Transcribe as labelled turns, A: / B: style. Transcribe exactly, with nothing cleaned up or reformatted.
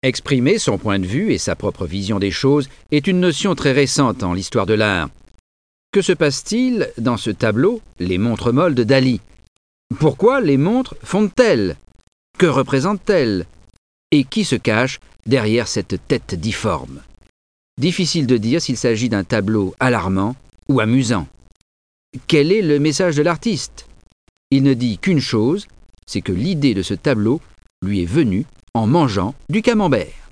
A: Exprimer son point de vue et sa propre vision des choses est une notion très récente en l'histoire de l'art. Que se passe-t-il dans ce tableau, les montres molles de Dali? Pourquoi les montres fondent-elles? Que représentent-elles? Et qui se cache derrière cette tête difforme? Difficile de dire s'il s'agit d'un tableau alarmant ou amusant. Quel est le message de l'artiste? Il ne dit qu'une chose, c'est que l'idée de ce tableau lui est venue en mangeant du camembert.